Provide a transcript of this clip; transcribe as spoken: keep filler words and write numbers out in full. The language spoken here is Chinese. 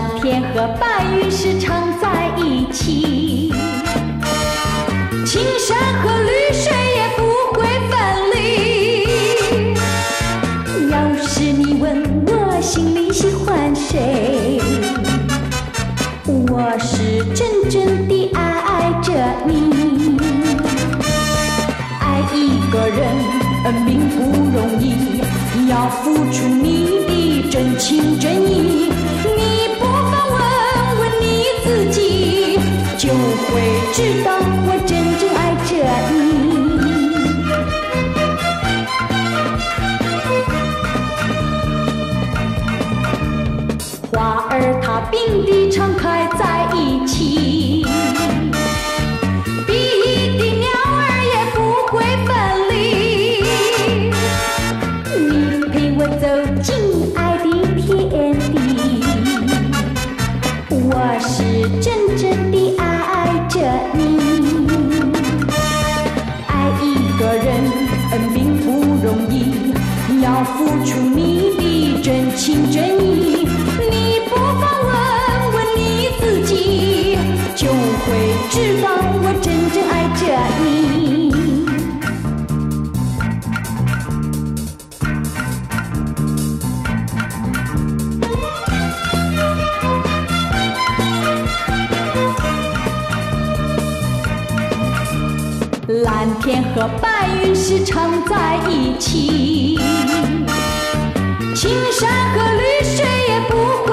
蓝天和白云时常在一起，青山和绿水也不会分离。要是你问我心里喜欢谁，我是真正地爱着你。爱一个人并不容易，要付出你的真情真意。你不妨问问你自己，就会知道我真正爱着你。花儿它并蒂常开在一起，比翼的鸟儿也不会分离。你陪我走进爱的天地，我是真正地爱着你。爱一个人并不容易，要付出你的真情真意。你不妨问问你自己，就会知道我真正爱着你。蓝天和白云时常在一起，青山和绿水也不会